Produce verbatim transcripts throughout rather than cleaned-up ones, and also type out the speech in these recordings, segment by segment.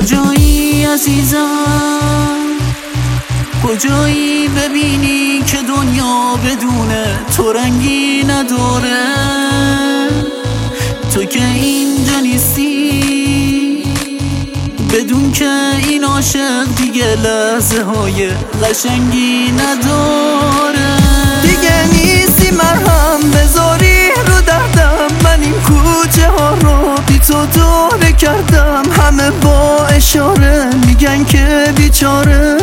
کجایی عزیزم، کجایی ببینی که دنیا بدون تو رنگی نداره. تو که اینجا نیستی بدون که این عاشق دیگه لحظه های قشنگی نداره. دیگه نیستی مرهم بذاری رو دردم، من این کوچه ها رو بی تو دوره کردم. همه با اشاره میگن که بیچاره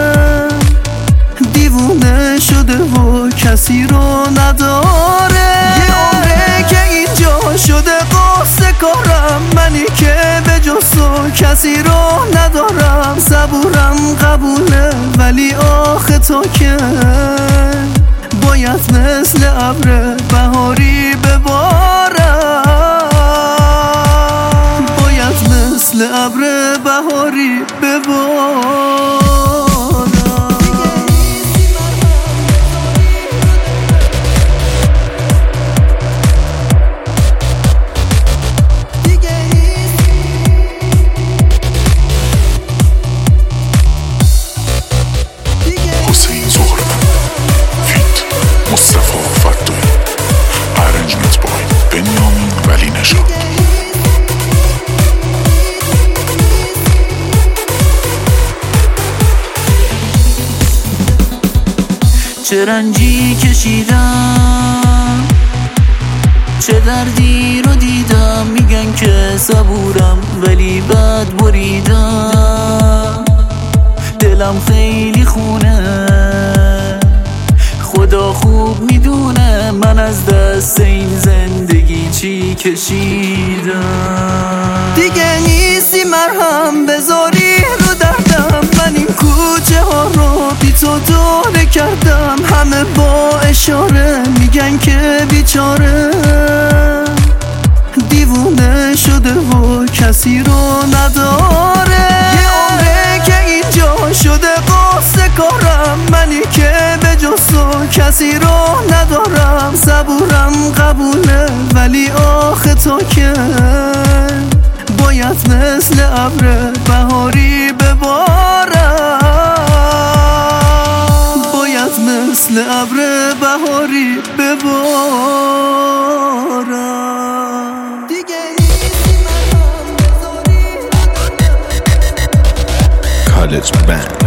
دیوونه شده و کسی رو نداره. یه عمره که اینجا شده قصه کارم، منی که به جز تو کسی رو ندارم. صبورم قبوله ولی آخه تو که باید مثل ابر بهاری ببارم، باید مثل ابر بهاری ببارم. چه رنجی کشیدم، چه دردی رو دیدم. میگن که صبورم ولی بد بریدم. دلم خیلی خونه، خدا خوب میدونه من از دست این زندگی چی کشیدم. دیگه نیستی مرهم بذاری رو دردم، من این کوچه ها رو بی تو دوره کردم. همه با اشاره میگن که بیچاره دیوونه شده و کسی رو نداره. یه عمره که اینجا شده قصه کارم، منی که به جز تو کسی رو ندارم. صبورم قبوله ولی آخه تو که باید مثل ابر بهاری ببارم، باید مثل ابر بهاری ببارم. دیگه نیستی من هم بذاری. College Band.